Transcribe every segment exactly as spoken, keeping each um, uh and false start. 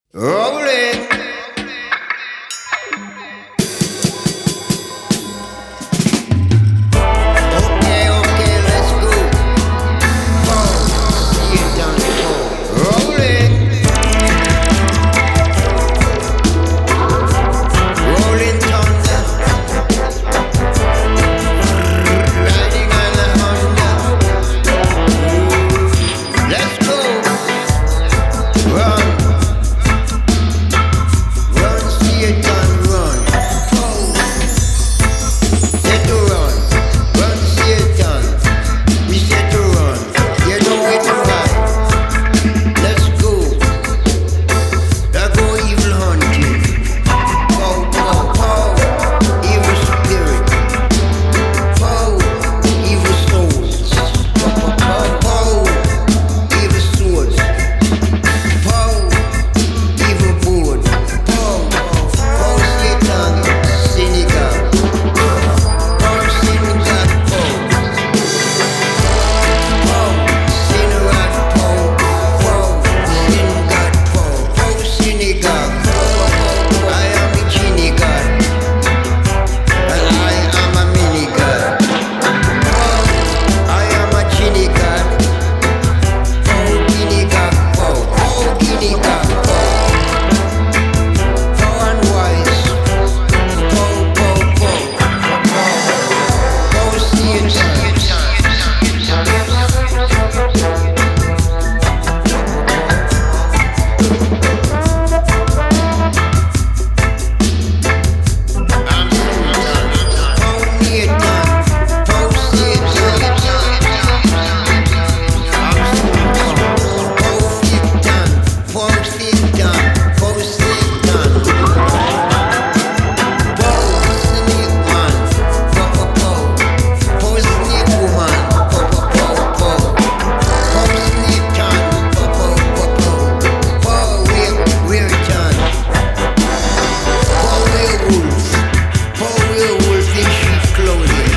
Rolling. Okay, okay, let's go. Four, see it down the four. Rolling. Rolling thunder. Riding on a Honda. Let's go. Run. Run, see it down, run. Set to run. Run, see it done. We set to run. You know it right. Let's go. That go evil hunting. Pow, pow, pow. Evil spirit. Pow, evil souls. Pow, pow, pow. Evil swords. Pow, evil board. Pow, pow, Satan, synagogue. Pow, synagogue, pow. Pow, synagogue, pow. Pow, synagogue, pow. Pow, synagogue. I am a genie god, and I am a mini god. Pow, I am a genie god. Pow, guinea god, pow. Pow, guinea god, pow. Pow and wise. Pow, pow, pow. Pow, see it done. I'm so done. Pow, me it done. Pow, see it done. I'm so done. Pow, see it done. Pow, see it done. Pow, see it done. Pow, snake man. Pow, pow, pow. Pow, snake woman. Pow, pow, pow, pow. Pow, snake done. Pow, pow, pow, pow. Pow, we're, we're done. Pow, werewolf. Pow, werewolf in sheep clothing.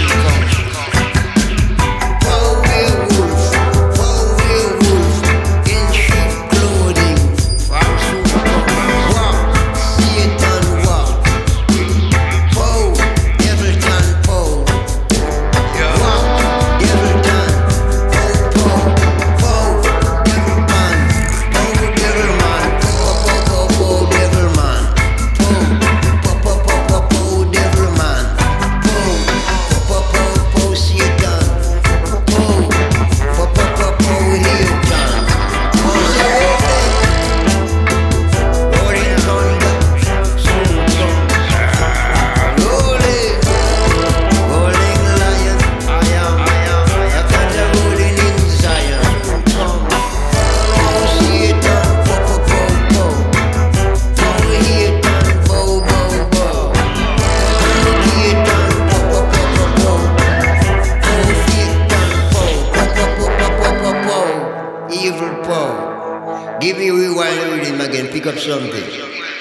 Pow, werewolf. Pow, werewolf in sheep clothing. I'm so walk, see it done walk. Pow, devil done pow. Walk, devil done. Pow, pow, pow, devil man. Pow, devil man. Pow, pow, pow, pow, devil man. Pow, pow, pow, pow, pow, pow, devil man. Pow, pow, pow, pow, pow, see it done. Pow, pow, pow, pow, pow, hear it done. Pow, say rolling, rolling thunder, zoom, zoom. Rolling, rolling lion, I am, I am, I got a rolling in Zion. Zoom, zoom. Pow, see it done, pow, pow, pow, pow. Pow, hear it done, pow, pow, pow. Pow, hear it done, pow, pow, pow, pow, pow. Pow, see it done, pow, pow, pow, pow, pow, pow, pow, pow. Evil pow. Give me rewind the rhythm again, pick up something.